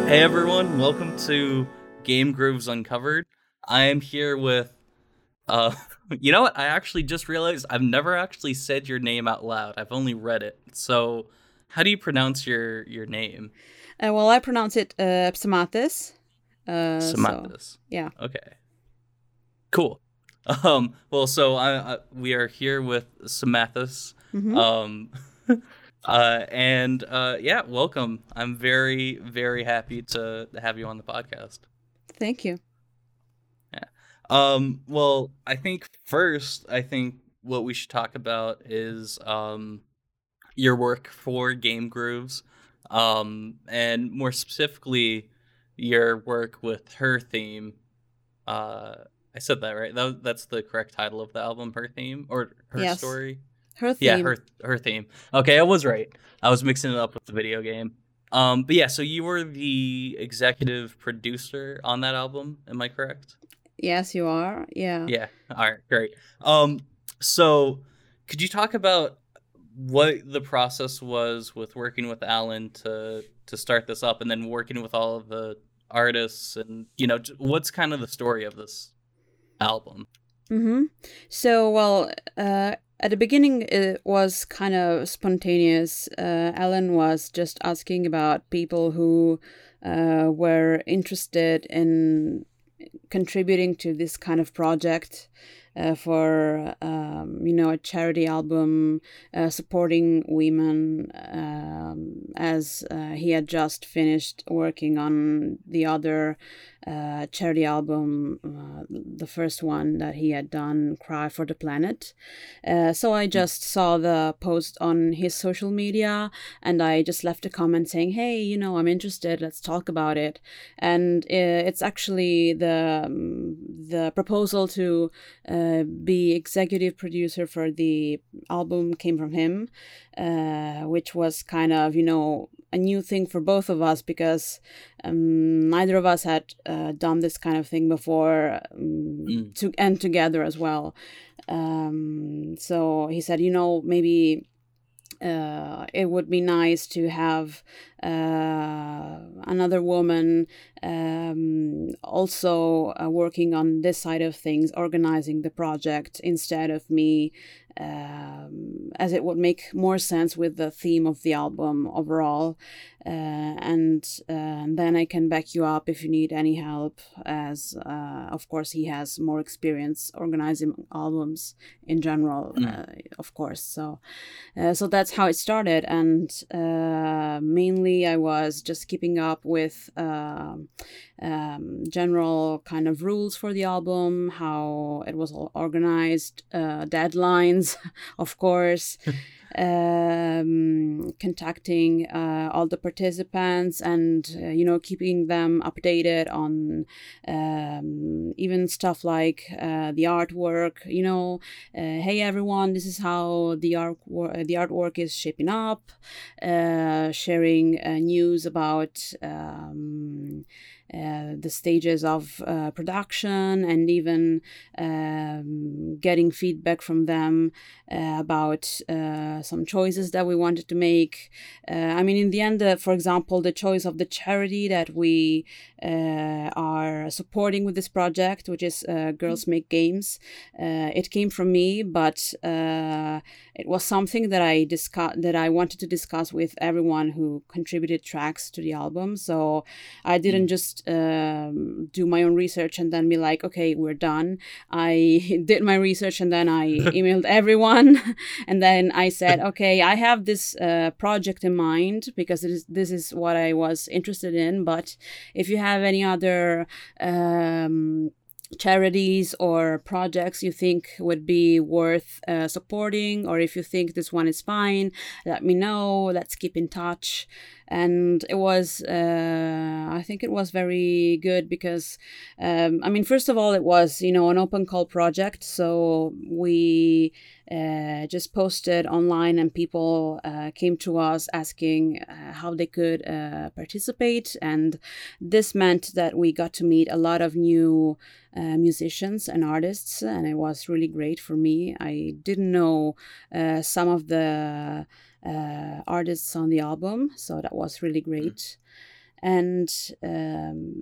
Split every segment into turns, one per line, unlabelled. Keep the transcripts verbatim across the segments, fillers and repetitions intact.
Hey everyone, welcome to Game Grooves Uncovered. I am here with, uh, you know what? I actually just realized I've never actually said your name out loud. I've only read it. So, how do you pronounce your your name?
Uh, well, I pronounce it uh, Psamathis. Uh, so,
Samathis.
yeah.
Okay, cool. Um, well, so I, I we are here with Samathis.
Mm-hmm.
Um, uh, and uh, yeah, welcome. I'm very very happy to have you on the podcast.
Thank you.
Yeah. Um, well, I think first, I think what we should talk about is um, your work for Game Grooves, um, and more specifically, your work with Her Theme. Uh, I said that right. That, that's the correct title of the album, Her Theme, or Her
Yes.
Story.
Her
Yeah,
theme.
her her theme. Okay, I was right. I was mixing it up with the video game. Um, but yeah, so you were the executive producer on that album. Am I correct?
Yes, you are. Yeah.
Yeah. All right. Great. Um. So, could you talk about what the process was with working with Alan to to start this up, and then working with all of the artists, and you know, j- what's kind of the story of this album?
Mm-hmm. So, well, uh, at the beginning, it was kind of spontaneous. Uh, Alan was just asking about people who uh, were interested in contributing to this kind of project uh, for um, you know a charity album uh, supporting women, um, as uh, he had just finished working on the other uh, charity album, uh, the first one that he had done, Cry for the Planet. Uh, so I just saw the post on his social media, and I just left a comment saying, hey, you know, I'm interested, let's talk about it. And uh, it's actually the um, the proposal to uh, be executive producer for the album came from him, uh, which was kind of, you know, a new thing for both of us, because um, neither of us had uh, done this kind of thing before, um,
Mm.
to and together as well. Um, so he said, you know, maybe uh, it would be nice to have uh, another woman um, also uh, working on this side of things, organizing the project instead of me, um, as it would make more sense with the theme of the album overall. Uh, and uh, then I can back you up if you need any help, as uh, of course he has more experience organizing albums in general,
Mm.
uh, of course. So uh, so that's how it started, and uh, mainly I was just keeping up with uh, um, general kind of rules for the album, how it was all organized, uh, deadlines, of course, um, contacting uh, all the participants, and uh, you know, keeping them updated on um, even stuff like uh, the artwork. You know, uh, hey everyone, this is how the art the artwork is shaping up. Uh, sharing uh, news about um, uh, the stages of uh, production, and even um, getting feedback from them uh, about uh, some choices that we wanted to make. Uh, I mean, in the end, uh, for example, the choice of the charity that we uh, are supporting with this project, which is uh, Girls Make Games, uh, it came from me, but uh, it was something that I discuss that I wanted to discuss with everyone who contributed tracks to the album. So I didn't
Mm.
just um, do my own research and then be like, okay, we're done. I did my research, and then I emailed everyone, and then I said, okay, I have this uh, project in mind, because it is, this is what I was interested in. But if you have any other um, charities or projects you think would be worth uh, supporting, or if you think this one is fine, let me know, let's keep in touch. And it was uh, I think it was very good, because um, I mean, first of all, it was, you know, an open call project, so we uh, just posted online, and people uh, came to us asking uh, how they could uh, participate. And this meant that we got to meet a lot of new uh, musicians and artists, and it was really great for me. I didn't know uh, some of the uh, artists on the album, so that was really
Mm.
great. and um,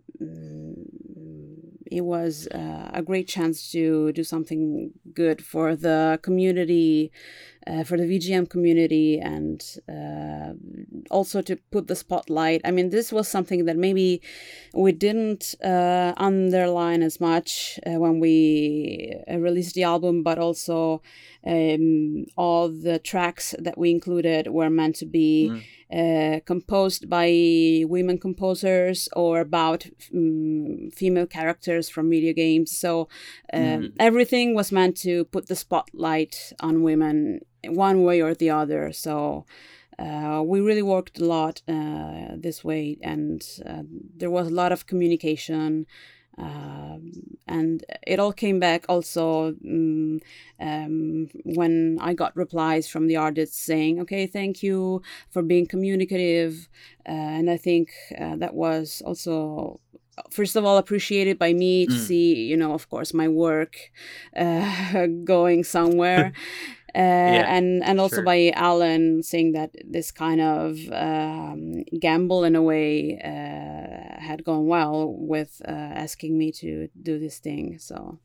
it was uh, a great chance to do something good for the community, uh, for the V G M community, and uh, also to put the spotlight. I mean, this was something that maybe we didn't uh, underline as much uh, when we uh, released the album, but also um, all the tracks that we included were meant to be mm. uh, composed by women composers or about um, female characters from video games. So uh, mm. everything was meant to put the spotlight on women one way or the other. So uh, we really worked a lot uh, this way, and uh, there was a lot of communication. Uh, and it all came back also um, um, when I got replies from the artists saying, okay, thank you for being communicative. Uh, and I think uh, that was also, first of all, appreciated by me to mm. see, you know, of course, my work uh, going somewhere. Uh, yeah, and and also sure. by Alan saying that this kind of um, gamble in a way uh, had gone well with uh, asking me to do this thing. So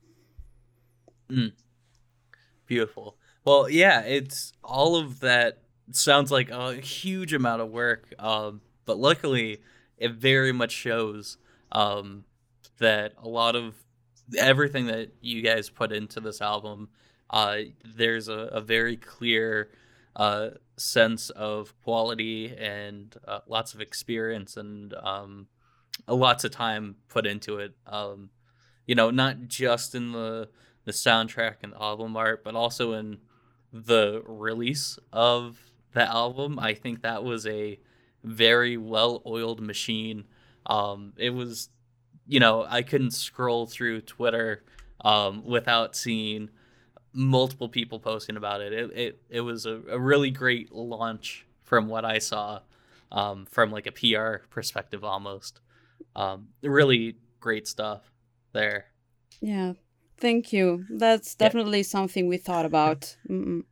mm. Beautiful. Well, yeah, it's all of that sounds like a huge amount of work, um, but luckily it very much shows um, that a lot of everything that you guys put into this album. Uh, there's a, a very clear uh, sense of quality and uh, lots of experience and um, lots of time put into it. Um, you know, not just in the the soundtrack and the album art, but also in the release of the album. I think that was a very well-oiled machine. Um, it was, you know, I couldn't scroll through Twitter um, without seeing multiple people posting about it. It it, it was a, a really great launch from what I saw, um, from like a P R perspective almost. Um, really great stuff there.
Yeah, thank you. That's definitely yeah. something we thought about. Mm-mm.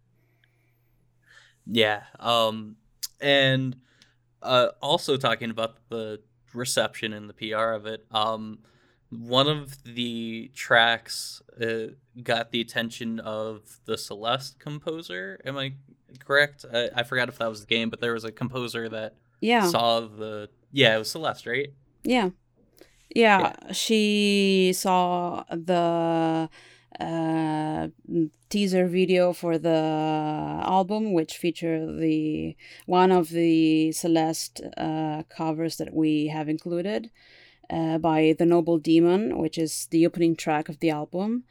Yeah, um, and uh, also talking about the reception and the P R of it. Um, One of the tracks uh, got the attention of the Celeste composer. Am I correct? I, I forgot if that was the game, but there was a composer that
yeah.
saw the... Yeah, it was Celeste, right?
Yeah. Yeah, yeah. She saw the uh, teaser video for the album, which featured the one of the Celeste uh, covers that we have included. Uh, by The Noble Demon, which is the opening track of the album.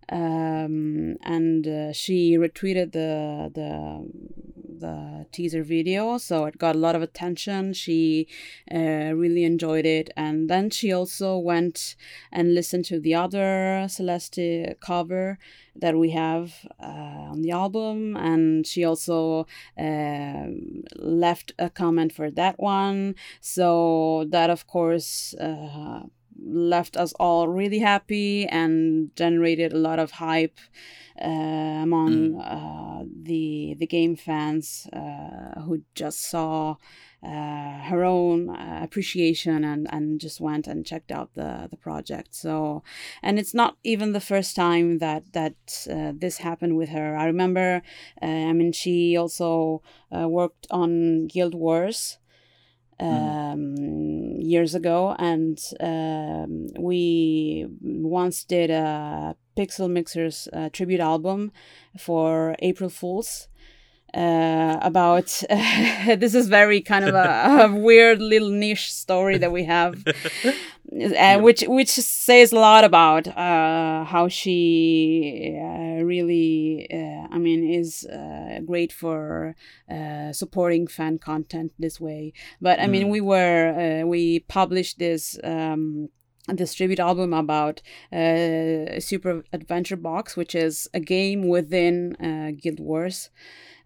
Um, and uh, she retweeted the, the the teaser video, so it got a lot of attention. She uh, really enjoyed it, and then she also went and listened to the other Celeste cover that we have uh, on the album, and she also uh, left a comment for that one. So that, of course, uh, left us all really happy and generated a lot of hype uh, among uh, the the game fans uh, who just saw uh, her own uh, appreciation and, and just went and checked out the, the project. So, and it's not even the first time that that uh, this happened with her. I remember, uh, I mean, she also uh, worked on Guild Wars um mm. years ago, and um we once did a Pixel Mixers uh, tribute album for April Fools uh about uh, this is very kind of a, a weird little niche story that we have uh, which which says a lot about uh how she uh, really uh, I mean is uh, great for uh, supporting fan content this way. But I mean, mm. we were uh, we published this um this tribute album about uh, Super Adventure Box, which is a game within uh, Guild Wars.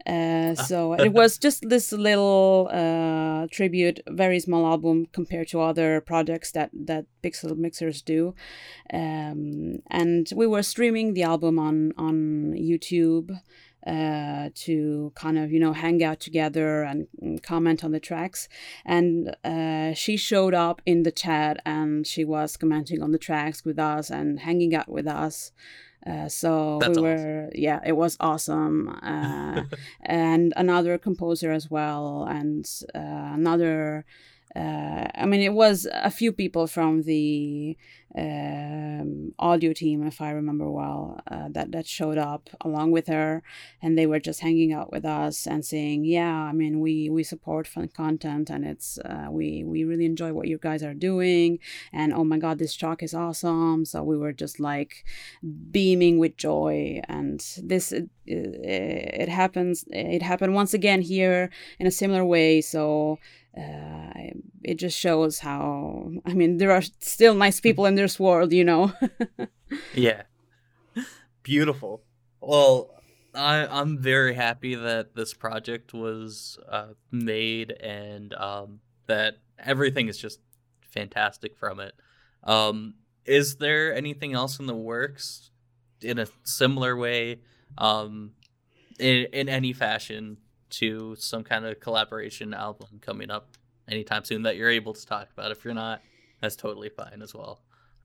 Uh, so it was just this little uh, tribute, very small album compared to other projects that, that Pixel Mixers do. Um, and we were streaming the album on, on YouTube uh, to kind of, you know, hang out together and, and comment on the tracks. And uh, she showed up in the chat and she was commenting on the tracks with us and hanging out with us. Uh, so
That's
we were,
awesome.
yeah, it was awesome. Uh, and another composer as well, and uh, another, uh, I mean, it was a few people from the um, audio team, if I remember well, uh, that, that showed up along with her, and they were just hanging out with us and saying, yeah, I mean, we, we support fun content, and it's, uh, we, we really enjoy what you guys are doing, and oh my God, this track is awesome. So we were just like beaming with joy, and this, it, it happens, it happened once again here in a similar way. So Uh, it just shows how, I mean, there are still nice people in this world, you know.
Yeah. Beautiful. Well, I, I'm very happy that this project was uh, made and um, that everything is just fantastic from it. Um, is there anything else in the works in a similar way, um, in, in any fashion, to some kind of collaboration album coming up anytime soon that you're able to talk about? If you're not, that's totally fine as well.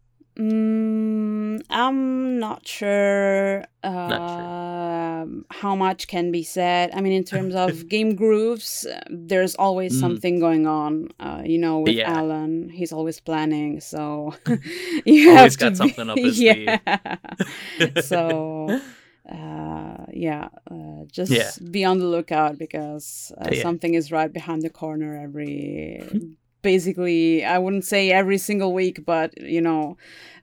Mm, I'm not sure, uh,
Not sure.
how much can be said. I mean, in terms of Game Grooves, uh, there's always
Mm,
something going on. Uh, you know, with
yeah,
Alan, he's always planning, so you have
always
to
got something up
be,
his sleeve.
yeah. So, uh, yeah, uh,
Yeah,
just be on the lookout because uh,
yeah.
something is right behind the corner every. Basically, I wouldn't say every single week, but you know,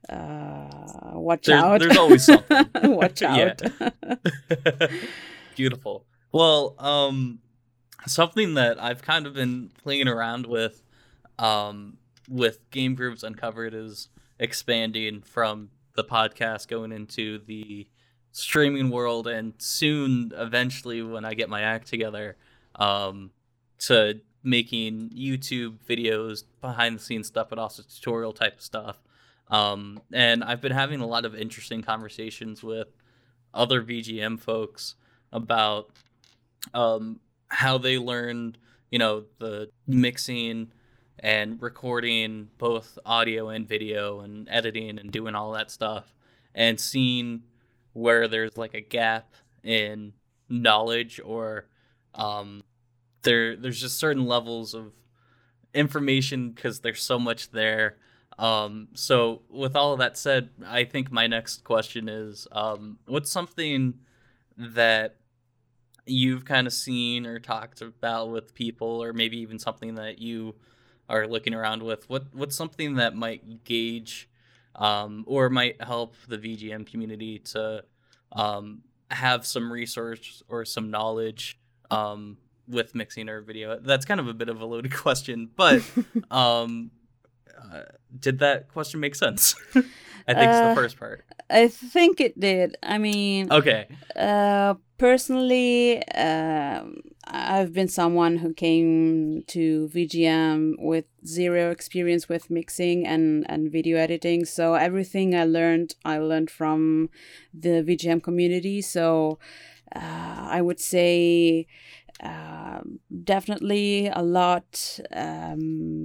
uh, watch
There's
out.
there's always something.
Watch
Yeah.
out.
Beautiful. Well, um, something that I've kind of been playing around with, um, with Game Grooves Uncovered is expanding from the podcast going into the streaming world, and soon, eventually, when I get my act together, um, to making YouTube videos, behind the scenes stuff, but also tutorial type of stuff. Um, and I've been having a lot of interesting conversations with other V G M folks about um, how they learned, you know, the mixing and recording both audio and video and editing and doing all that stuff, and seeing where there's like a gap in knowledge, or um, there there's just certain levels of information because there's so much there. Um, so with all of that said, I think my next question is, um, what's something that you've kind of seen or talked about with people, or maybe even something that you are looking around with? What what's something that might gauge, um, or might help the V G M community to um, have some resource or some knowledge um, with mixing or video? That's kind of a bit of a loaded question, but um, uh, did that question make sense? I think it's the
Uh,
first part.
I think it did. I mean,
Okay.
uh, personally, um, I've been someone who came to V G M with zero experience with mixing and, and video editing. So everything I learned, I learned from the V G M community. So uh, I would say uh, definitely a lot. Um,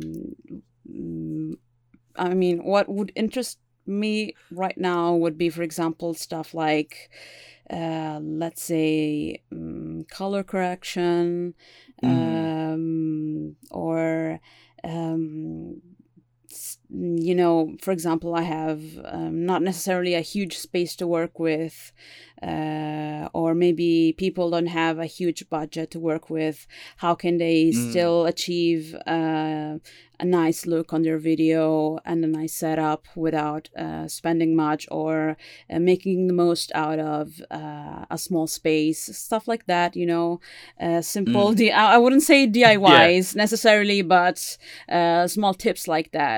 mm, I mean, what would interest me right now would be, for example, stuff like, uh, let's say, um, color correction,
Mm,
um, or, um, s- you know, for example, I have um, not necessarily a huge space to work with, uh, or maybe people don't have a huge budget to work with. How can they
mm,
still achieve uh, a nice look on their video and a nice setup without uh, spending much, or uh, making the most out of uh, a small space? Stuff like that, you know. Uh, simple,
mm.
D- I I wouldn't say
Yeah.
D I Ys necessarily, but uh, small tips like that. Because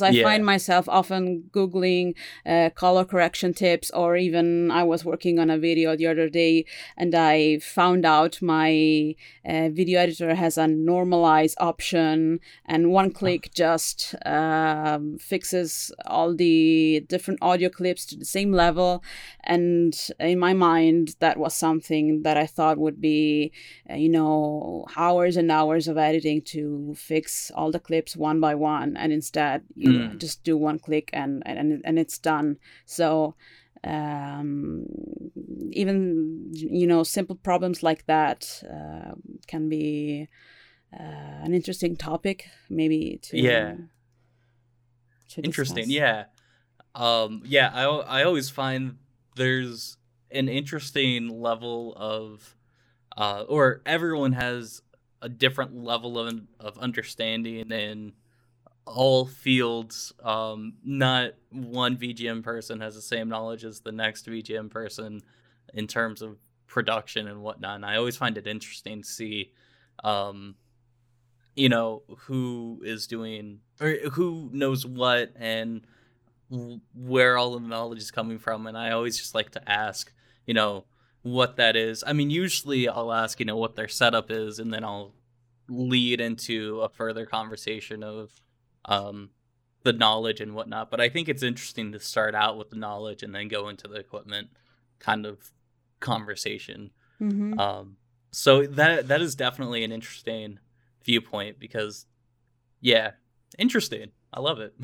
I
Yeah.
find myself often Googling uh, color correction tips, or even I was working on a video the other day and I found out my uh, video editor has a normalize option, and one click just um, fixes all the different audio clips to the same level. And in my mind, that was something that I thought would be, uh, you know, hours and hours of editing to fix all the clips one by one, and instead you
Mm.
just do one click and and and it's done. So um, even, you know, simple problems like that uh, can be uh, an interesting topic, maybe to
Yeah.
to
Interesting.
discuss.
Yeah. Um, yeah, I, al- I always find there's an interesting level of, uh, or everyone has a different level of, of understanding in all fields. Um, not one V G M person has the same knowledge as the next V G M person in terms of production and whatnot. And I always find it interesting to see, um, you know, who is doing or who knows what and w- where all the knowledge is coming from. And I always just like to ask, you know, what that is. I mean, usually I'll ask, you know, what their setup is, and then I'll lead into a further conversation of um, the knowledge and whatnot. But I think it's interesting to start out with the knowledge and then go into the equipment kind of conversation.
Mm-hmm.
Um, so that that is definitely an interesting viewpoint because, yeah, interesting. I love it.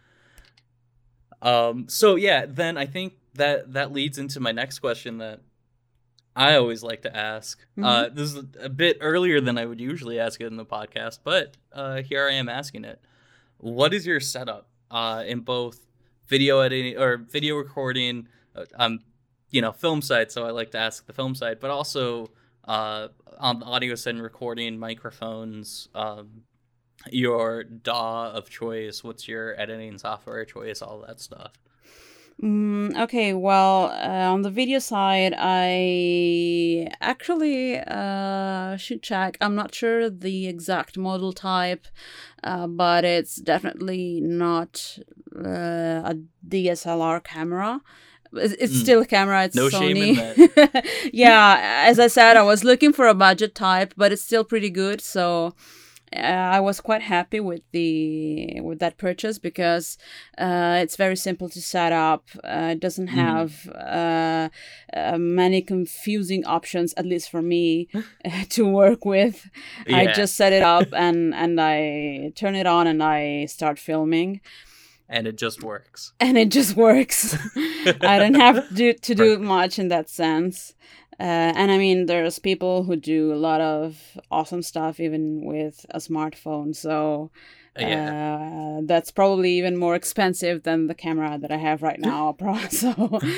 um, so yeah, then I think that that leads into my next question that I always like to ask.
Mm-hmm.
Uh, this is a bit earlier than I would usually ask it in the podcast, but uh, here I am asking it. What is your setup uh, in both video editing or video recording? Uh, um, you know, film side, so I like to ask the film side, but also uh, on the audio side and recording, microphones, um, your D A W of choice, what's your editing software choice, all that stuff.
Mm, okay, well, uh, on the video side, I actually uh, should check. I'm not sure the exact model type, uh, but it's definitely not uh, a D S L R camera. It's, it's
Mm.
still a camera. It's
No
Sony.
shame in that.
Yeah, as I said, I was looking for a budget type, but it's still pretty good. So uh, I was quite happy with the with that purchase because uh, it's very simple to set up. Uh, it doesn't have uh, uh, many confusing options, at least for me, to work with. I
Yeah.
just set it up and and I turn it on and I start filming.
And it just works.
And it just works. I don't have to do, to do much in that sense. Uh, and I mean, there's people who do a lot of awesome stuff even with a smartphone. So uh,
Yeah.
that's probably even more expensive than the camera that I have right now. So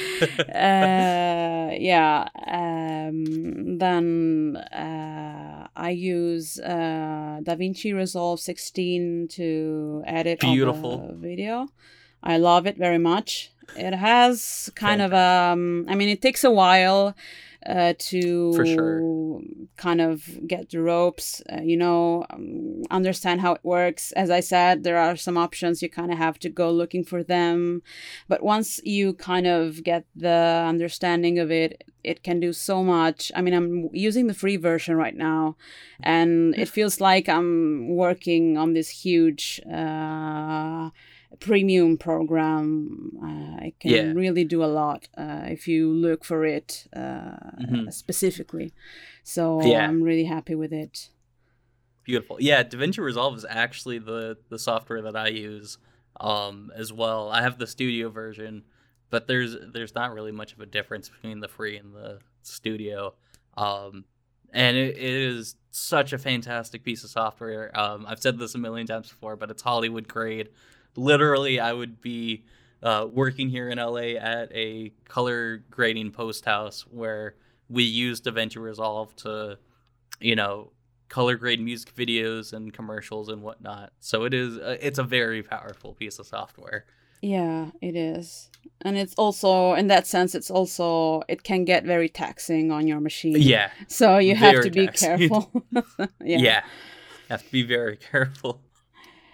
uh, yeah. Um, then uh, I use uh, DaVinci Resolve sixteen to edit
Beautiful.
all the video. I love it very much. It has kind of um I mean, it takes a while uh, to
For sure.
kind of get the ropes, uh, you know, um, understand how it works. As I said, there are some options you kind of have to go looking for them. But once you kind of get the understanding of it, it can do so much. I mean, I'm using the free version right now, and it feels like I'm working on this huge uh, premium program. Uh, it can
Yeah.
really do a lot uh, if you look for it uh,
Mhm.
specifically. So
Yeah.
I'm really happy with it.
Beautiful. Yeah, DaVinci Resolve is actually the the software that I use um as well. I have the studio version, but there's there's not really much of a difference between the free and the studio. Um and it, it is such a fantastic piece of software. Um I've said this a million times before, but it's Hollywood grade. Literally, I would be uh, working here in L A at a color grading post house where we use DaVinci Resolve to, you know, color grade music videos and commercials and whatnot. So it is, uh, it's a very powerful piece of software.
Yeah, it is. And it's also, in that sense, it's also, it can get very taxing on your machine.
Yeah.
So you have
very
to be
taxing.
careful.
Yeah.
yeah.
Have to be very careful.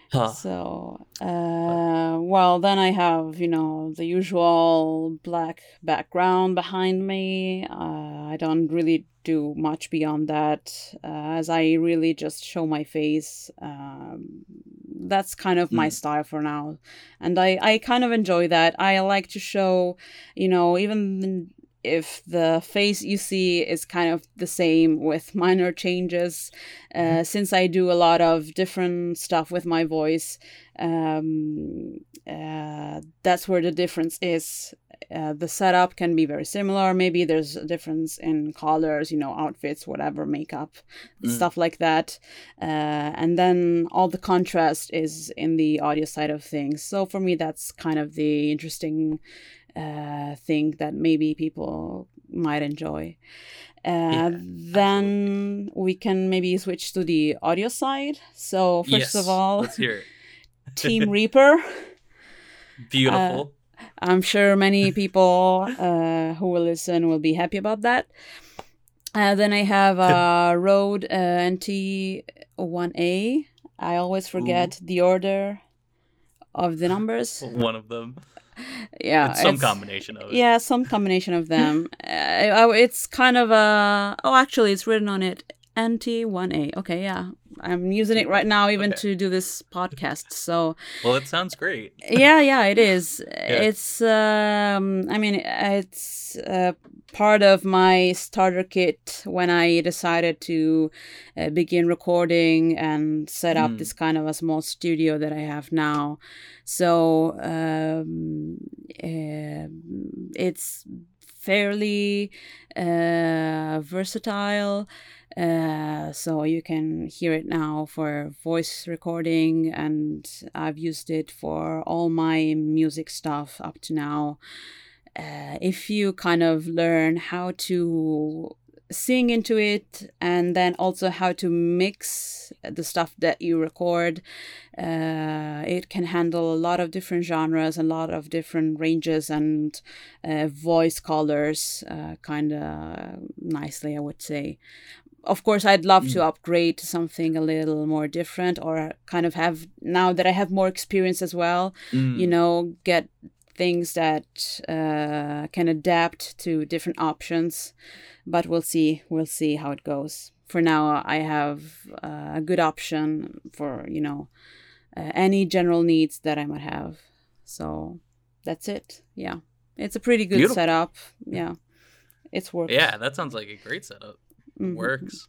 Huh.
So, uh, well, then I have, you know, the usual black background behind me. Uh, I don't really do much beyond that, uh, as I really just show my face. Um, that's kind of my
Mm.
style for now. And I, I kind of enjoy that. I like to show, you know, even if the face you see is kind of the same with minor changes, uh, since I do a lot of different stuff with my voice, um, uh, that's where the difference is. Uh, the setup can be very similar. Maybe there's a difference in colors, you know, outfits, whatever, makeup,
Mm.
stuff like that. Uh, and then all the contrast is in the audio side of things. So for me, that's kind of the interesting uh, thing that maybe people might enjoy. Uh,
Yeah,
then we can maybe switch to the audio side. So first
yes.
of all,
let's hear it.
Team Reaper.
Beautiful.
Uh, I'm sure many people uh, who will listen will be happy about that. Uh, then I have a Rode uh, N T one A. I always forget
Ooh.
the order of the numbers.
One of them.
Yeah,
it's some it's, combination of it.
Yeah, some combination of them. uh, it's kind of a. Oh, actually, it's written on it. N T one A. Okay, yeah. I'm using it right now even okay. to do this podcast. So
well, it sounds great.
yeah, yeah, it is. Yeah. It's um I mean, it's uh, part of my starter kit when I decided to uh, begin recording and set up mm. this kind of a small studio that I have now. So um uh, it's fairly uh, versatile. Uh, so you can hear it now for voice recording, and I've used it for all my music stuff up to now. Uh, if you kind of learn how to sing into it and then also how to mix the stuff that you record, uh, it can handle a lot of different genres, a lot of different ranges and uh, voice colors uh, kind of nicely, I would say. Of course, I'd love mm. to upgrade to something a little more different, or kind of have, now that I have more experience as well, mm. you know, get things that uh, can adapt to different options. But we'll see. We'll see how it goes. For now, I have uh, a good option for, you know, uh, any general needs that I might have. So that's it. Yeah. It's a pretty good Beautiful. setup. Yeah. It's works.
Yeah, that sounds like a great setup. Mm-hmm. Works.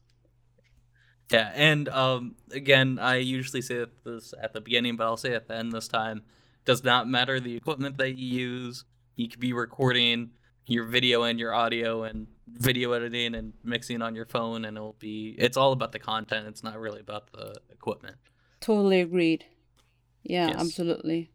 Yeah, and um, again, I usually say this at the beginning, but I'll say at the end this time. Does not matter the equipment that you use. You could be recording your video and your audio and video editing and mixing on your phone, and it'll be. It's all about the content. It's not really about the equipment.
Totally agreed. Yeah, yes. Absolutely.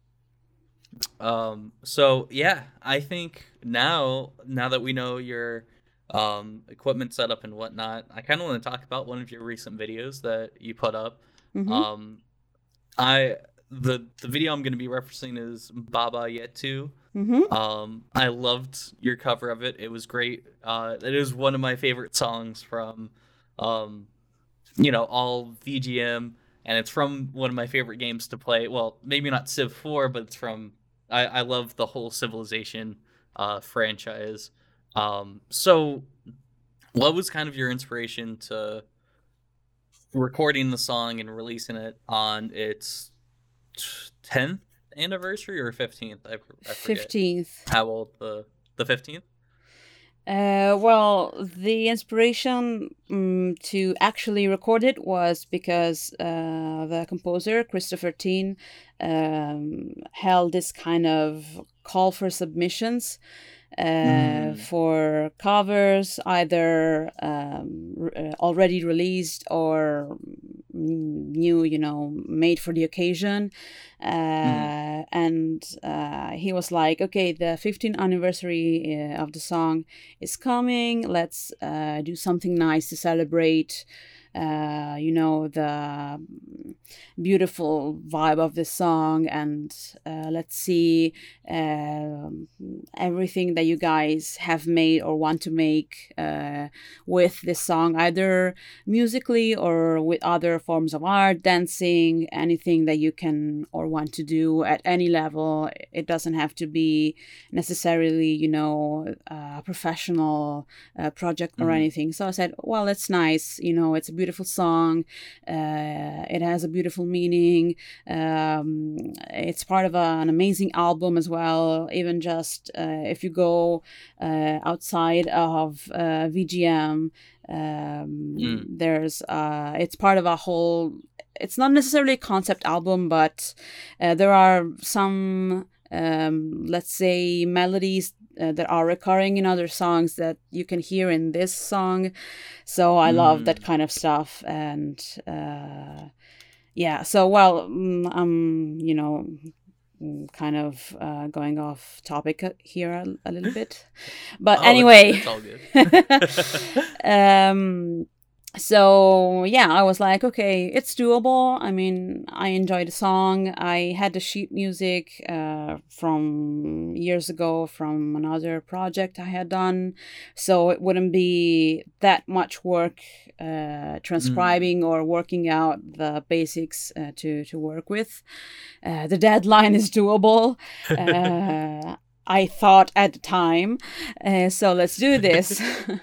Um. So yeah, I think now, now that we know your um equipment setup and whatnot, I kind of want to talk about one of your recent videos that you put up. Mm-hmm. Um, I the the video I'm going to be referencing is Baba Yetu. Mm-hmm. Um, I loved your cover of it. It was great. Uh, it is one of my favorite songs from, um, you know, all V G M, and it's from one of my favorite games to play. Well, maybe not Civ four, but it's from. I I love the whole Civilization uh franchise. Um, so what was kind of your inspiration to recording the song and releasing it on its tenth anniversary or fifteenth? I, I
fifteenth.
How old the the fifteenth?
Uh, well, the inspiration um, to actually record it was because uh, the composer, Christopher Teen, um, held this kind of call for submissions uh, mm. for covers, either um, re- already released or new, you know, made for the occasion. Uh, and uh, he was like, okay, the fifteenth anniversary uh, of the song is coming. Let's uh, do something nice to celebrate, uh, you know, the beautiful vibe of the song. And uh, let's see uh, everything that you guys have made or want to make uh, with this song, either musically or with other forms of art, dancing, anything that you can or want to do at any level. It doesn't have to be necessarily, you know, a professional uh, project or mm-hmm. anything. So I said, well, it's nice. You know, it's a beautiful song. Uh, it has a beautiful meaning. Um, it's part of a, an amazing album as well. Even just uh, if you go uh, outside of uh, V G M, um, mm. there's uh, it's part of a whole. It's not necessarily a concept album, but uh, there are some, um, let's say, melodies uh, that are recurring in other songs that you can hear in this song. So I mm. love that kind of stuff. And uh, yeah, so, well, um, I'm, you know, kind of uh, going off topic here a, a little bit. But oh, anyway.
It's, it's all good.
um, So, yeah, I was like, okay, it's doable. I mean, I enjoyed the song. I had the sheet music uh, from years ago from another project I had done. So it wouldn't be that much work uh, transcribing mm. or working out the basics uh, to, to work with. Uh, the deadline is doable. Uh, I thought at the time. Uh, so let's do this.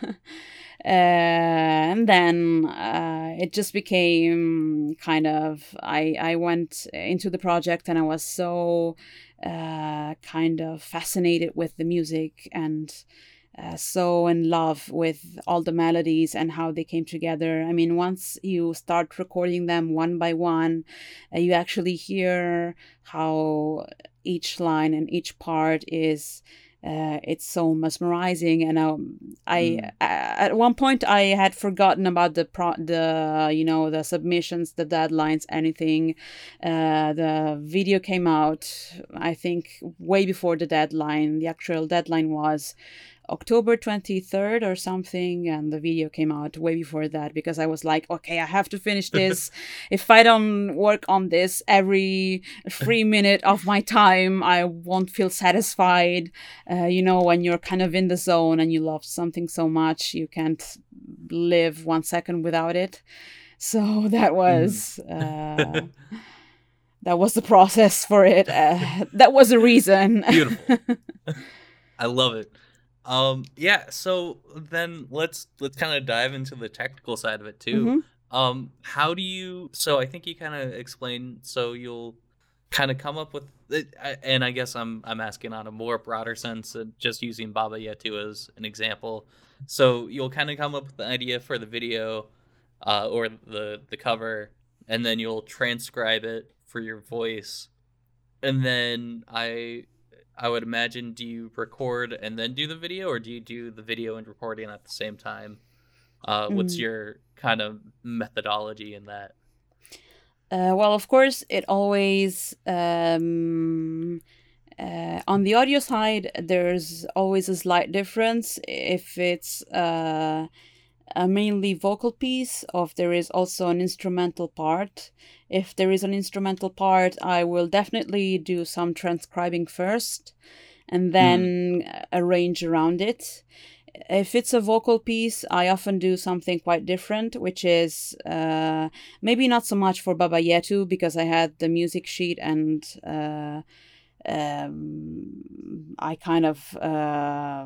Uh, and then uh, it just became kind of, I, I went into the project and I was so uh, kind of fascinated with the music and uh, so in love with all the melodies and how they came together. I mean, once you start recording them one by one, uh, you actually hear how each line and each part is Uh, it's so mesmerizing, and um, I mm. uh, at one point I had forgotten about the pro the you know the submissions, the deadlines, anything. Uh, the video came out, I think, way before the deadline. The actual deadline was October twenty-third or something, and the video came out way before that because I was like, okay, I have to finish this. If I don't work on this every free minute of my time, I won't feel satisfied. Uh, you know, when you're kind of in the zone and you love something so much, you can't live one second without it. So that was mm. uh, that was the process for it. Uh, that was the reason.
Beautiful. I love it. Um, yeah, so then let's let's kind of dive into the technical side of it too. Mm-hmm. Um, how do you, so I think you kind of explained, so you'll kind of come up with, it, and I guess I'm I'm asking on a more broader sense, uh, just using Baba Yetu as an example. So you'll kind of come up with the idea for the video uh, or the, the cover, and then you'll transcribe it for your voice. And then I... I would imagine, do you record and then do the video, or do you do the video and recording at the same time? Uh, mm. What's your kind of methodology in that?
Uh, well, of course, it always, um, uh, on the audio side, there's always a slight difference. If it's uh, a mainly vocal piece, or if there is also an instrumental part. If there is an instrumental part, I will definitely do some transcribing first and then mm. arrange around it. If it's a vocal piece, I often do something quite different, which is uh, maybe not so much for Baba Yetu because I had the music sheet and uh, um, I kind of, uh,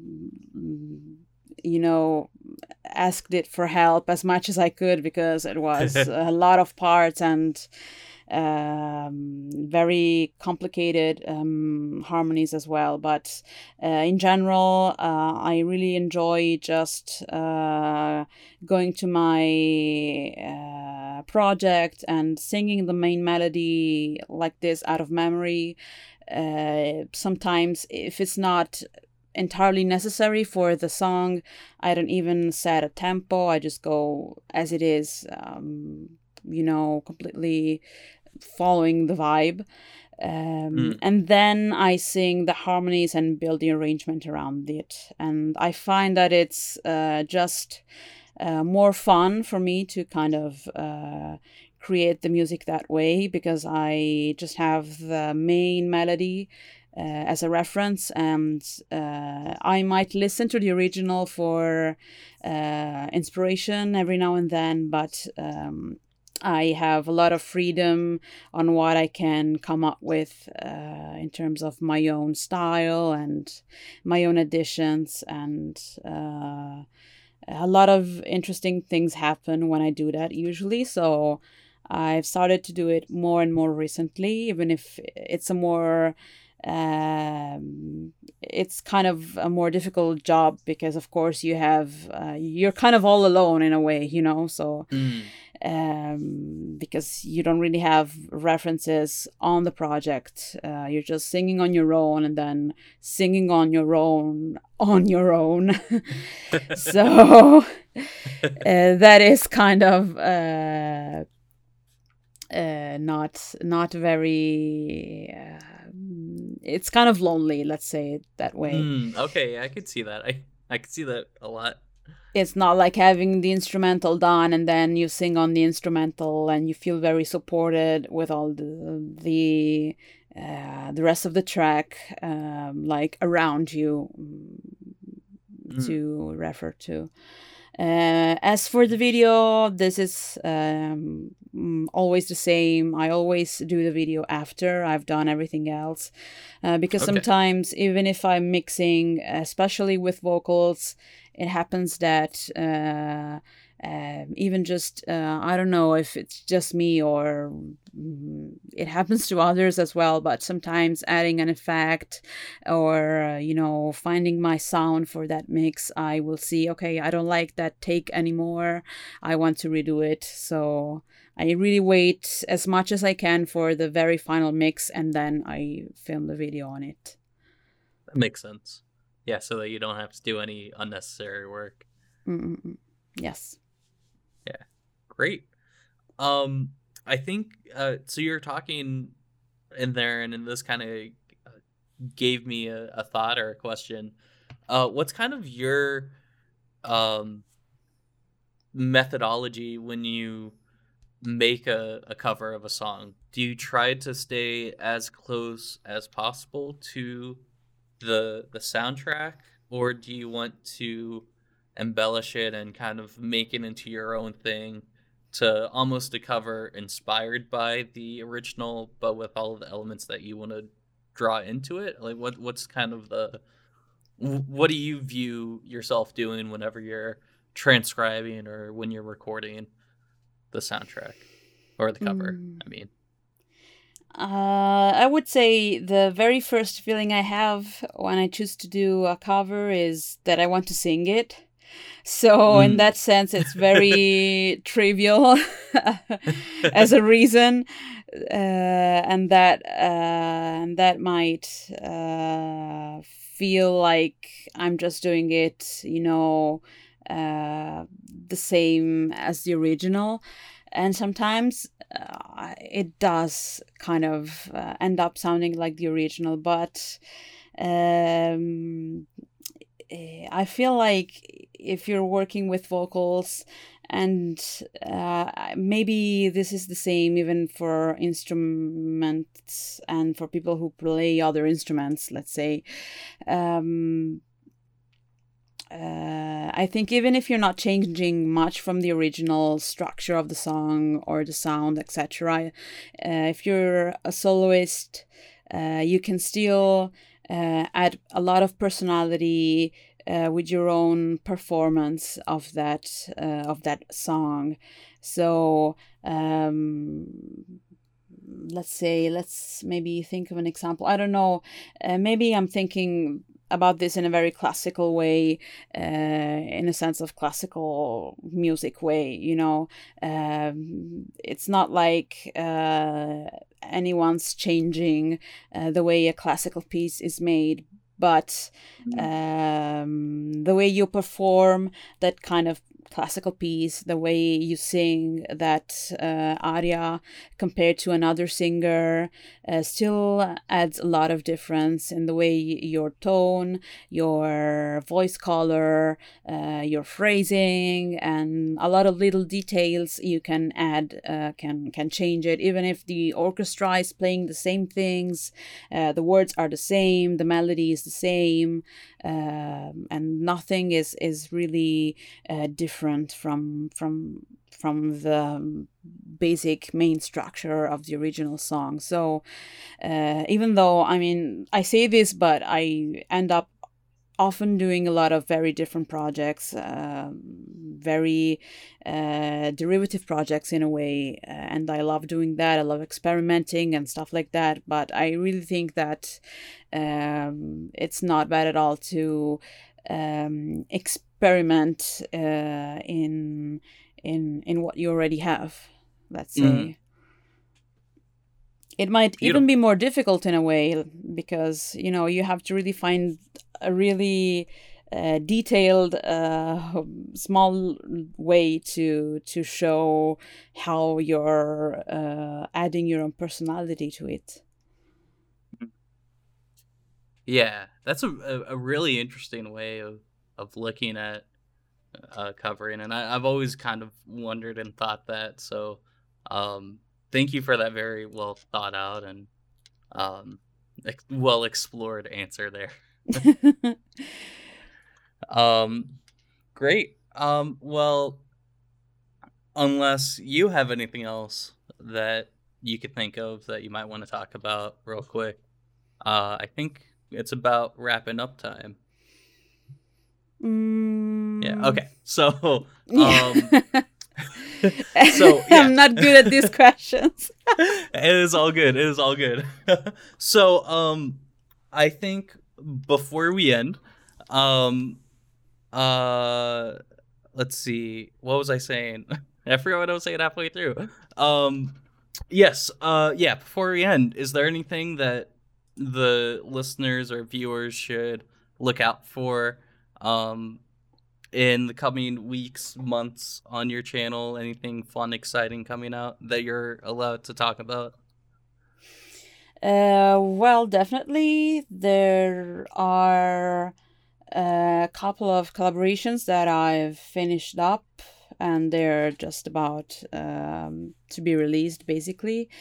you know, asked it for help as much as I could because it was a lot of parts and um, very complicated um, harmonies as well. But uh, in general, uh, I really enjoy just uh, going to my uh, project and singing the main melody like this out of memory. Uh, sometimes if it's not entirely necessary for the song, I don't even set a tempo. I just go as it is, um, you know, completely following the vibe. Um,
Mm.
And then I sing the harmonies and build the arrangement around it. And I find that it's uh, just uh, more fun for me to kind of uh, create the music that way, because I just have the main melody uh, as a reference, and uh, I might listen to the original for uh, inspiration every now and then, but um, I have a lot of freedom on what I can come up with uh, in terms of my own style and my own additions, and uh, a lot of interesting things happen when I do that usually. So I've started to do it more and more recently, even if it's a more um it's kind of a more difficult job, because of course you have uh, you're kind of all alone in a way, you know. So
Mm.
um because you don't really have references on the project, uh, you're just singing on your own and then singing on your own on your own. So uh, that is kind of uh uh, not not very. Uh, it's kind of lonely, let's say it that way.
Mm. Okay, yeah, I could see that. I I could see that a lot.
It's not like having the instrumental done and then you sing on the instrumental and you feel very supported with all the the uh, the rest of the track, um, like around you,
Mm.
to refer to. Uh, as for the video, this is um, mm, always the same. I always do the video after I've done everything else, uh, because
Okay.
sometimes, even if I'm mixing, especially with vocals, it happens that uh, uh, even just, uh, I don't know if it's just me or mm, it happens to others as well, but sometimes adding an effect or, uh, you know, finding my sound for that mix, I will see, okay, I don't like that take anymore. I want to redo it. So I really wait as much as I can for the very final mix, and then I film the video on it.
That makes sense. Yeah, so that you don't have to do any unnecessary work.
Mm-mm. Yes.
Yeah, great. Um, I think uh, so. You're talking in there, and then this kind of uh, gave me a, a thought or a question. Uh, what's kind of your um methodology when you make a, a cover of a song? Do you try to stay as close as possible to the the soundtrack, or do you want to embellish it and kind of make it into your own thing, to almost a cover inspired by the original but with all of the elements that you want to draw into it? Like what what's kind of the what do you view yourself doing whenever you're transcribing or when you're recording the soundtrack or the cover?
Mm.
I mean,
Uh, I would say the very first feeling I have when I choose to do a cover is that I want to sing it. So in
mm.
that sense, it's very trivial as a reason, uh, and that uh, and that might uh, feel like I'm just doing it, you know, uh, the same as the original. And sometimes uh, it does kind of uh, end up sounding like the original, but um, I feel like if you're working with vocals, and uh, maybe this is the same even for instruments and for people who play other instruments, let's say. Um, uh, I think even if you're not changing much from the original structure of the song or the sound, et cetera, uh, if you're a soloist, uh, you can still uh, add a lot of personality uh, with your own performance of that uh, of that song. So um, let's say, let's maybe think of an example. I don't know. Uh, maybe I'm thinking about this in a very classical way, uh, in a sense of classical music way, you know. Um, it's not like uh, anyone's changing uh, the way a classical piece is made, but um, the way you perform, that kind of classical piece, the way you sing that uh, aria compared to another singer uh, still adds a lot of difference in the way your tone, your voice color, uh, your phrasing, and a lot of little details you can add uh, can can change it. Even if the orchestra is playing the same things, uh, the words are the same, the melody is the same, um, and nothing is is really uh, different from from from the um, basic main structure of the original song. So uh, even though, I mean, I say this, but I end up often doing a lot of very different projects, uh, very uh, derivative projects in a way, uh, and I love doing that. I love experimenting and stuff like that, but I really think that um, it's not bad at all to um, experiment uh, in in in what you already have, let's say. Mm. It might Beautiful. even be more difficult in a way, because, you know, you have to really find a really uh, detailed, uh, small way to to show how you're uh, adding your own personality to it.
Yeah, that's a a really interesting way of, of looking at uh, covering, and I, I've always kind of wondered and thought that. So, um, thank you for that very well thought out and um, ex- well explored answer there. um, great. Um, well, unless you have anything else that you could think of that you might want to talk about real quick, uh, I think it's about wrapping up time.
Mm.
Yeah. Okay. So, um,
yeah.
so yeah.
I'm not good at these questions.
It is all good. It is all good. So, um, I think before we end, um, uh, let's see, what was I saying? I forgot what I was saying halfway through. Um, yes. Uh, yeah. Before we end, is there anything that the listeners or viewers should look out for, um, in the coming weeks, months on your channel? Anything fun, exciting coming out that you're allowed to talk about?
Uh, well, definitely there are a couple of collaborations that I've finished up, and they're just about um, to be released, basically.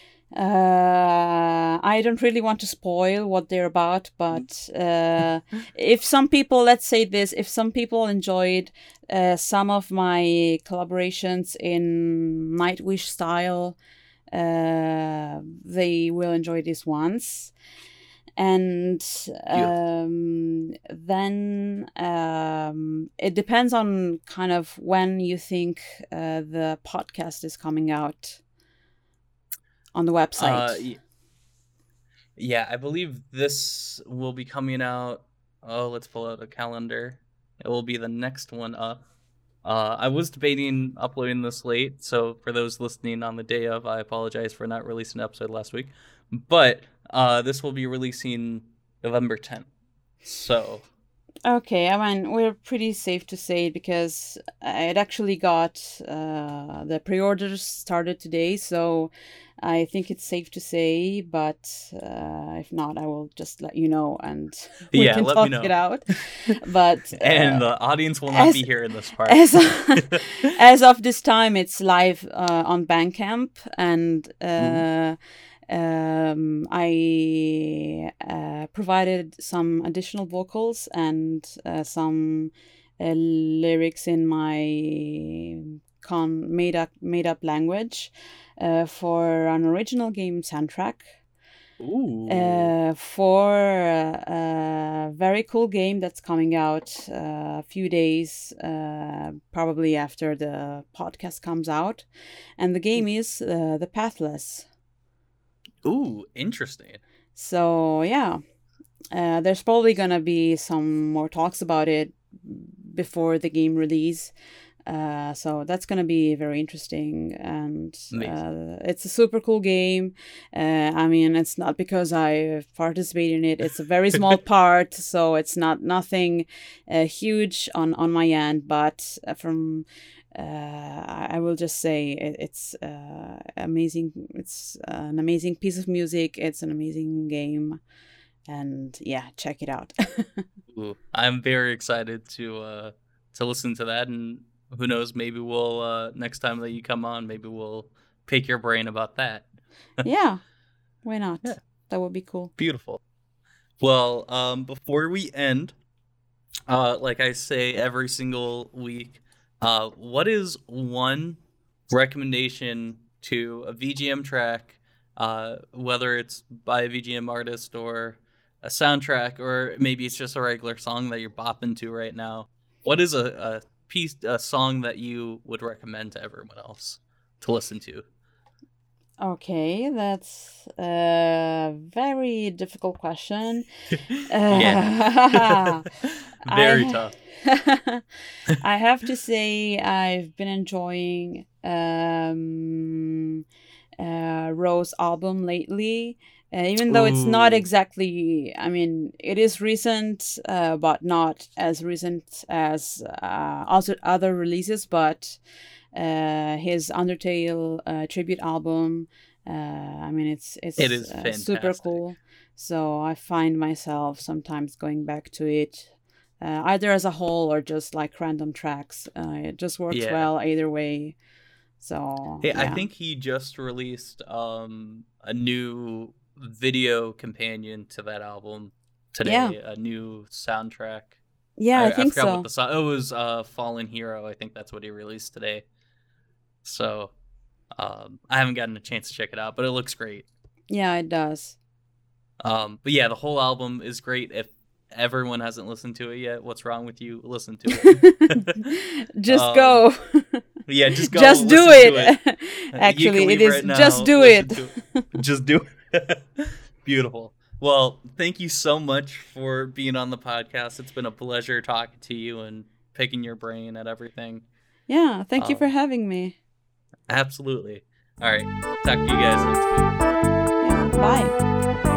Uh, I don't really want to spoil what they're about, but uh, if some people, let's say this, if some people enjoyed uh, some of my collaborations in Nightwish style, uh, they will enjoy this ones. And um, then um, it depends on kind of when you think uh, the podcast is coming out on the website.
Uh, yeah, I believe this will be coming out. Oh, let's pull out a calendar. It will be the next one up. Uh, I was debating uploading this late, so for those listening on the day of, I apologize for not releasing an episode last week. But uh, this will be releasing November tenth. So.
Okay, I mean, we're pretty safe to say it, because it actually got uh, the pre-orders started today, so I think it's safe to say, but uh, if not, I will just let you know, and we
yeah,
can
let
talk
me know.
it out. But uh,
and the audience will not
as,
be here in this part.
As, as of this time, it's live uh, on Bandcamp, and uh, um, I uh, provided some additional vocals and uh, some uh, lyrics in my con made up made up language uh, for an original game soundtrack.
Ooh.
Uh, for a very cool game that's coming out uh, a few days, uh, probably after the podcast comes out, and the game is uh, The Pathless.
Ooh, interesting.
So yeah, uh, there's probably gonna be some more talks about it before the game release. Uh, so that's going to be very interesting, and
Amazing.
uh, it's a super cool game. Uh, I mean, it's not because I participate in it. It's a very small part, so it's not nothing uh, huge on, on my end. But from uh, I I will just say it, it's uh, amazing. It's an amazing piece of music. It's an amazing game, and yeah, check it out.
Ooh, I'm very excited to uh, to listen to that, and who knows, maybe we'll uh, next time that you come on, maybe we'll pick your brain about that.
Yeah, why not?
Yeah,
That would be cool.
beautiful. Well, um, before we end, uh, like I say every single week, uh, what is one recommendation to a V G M track, uh, whether it's by a V G M artist or a soundtrack, or maybe it's just a regular song that you're bopping to right now? What is a, a piece, a song that you would recommend to everyone else to listen to?
Okay, that's a very difficult question.
Yeah.
Uh,
Very
I
tough.
I have to say I've been enjoying um, uh, Rose album lately. Uh, even though it's not
Ooh.
exactly, I mean, it is recent, uh, but not as recent as uh, also other releases. But uh, his Undertale uh, tribute album, uh, I mean, it's
It
it's
is
uh, super
fantastic.
cool. So I find myself sometimes going back to it, uh, either as a whole or just like random tracks. Uh, it just works
Yeah.
well either way. So
Hey, I
yeah,
think he just released um a new video companion to that album
yeah,
today, a new soundtrack.
yeah, I
I, I
think
forgot what
so.
the song. Oh, it was uh Fallen Hero. I think that's what he released today. So um I haven't gotten a chance to check it out, but it looks great.
Yeah, it does.
Um but yeah, the whole album is great. If everyone hasn't listened to it yet, what's wrong with you? Listen to it.
Just
um
go.
yeah, just go
Just do
listen to it.
it.
Uh, You can
Actually, it
leave
is
right
just
now.
do
Listen
it.
to it. Just do it. Beautiful. Well, thank you so much for being on the podcast. It's been a pleasure talking to you and picking your brain at everything.
Yeah, thank you for
Um,
having me.
absolutely. All right. Talk to you guys next week.
Yeah, bye.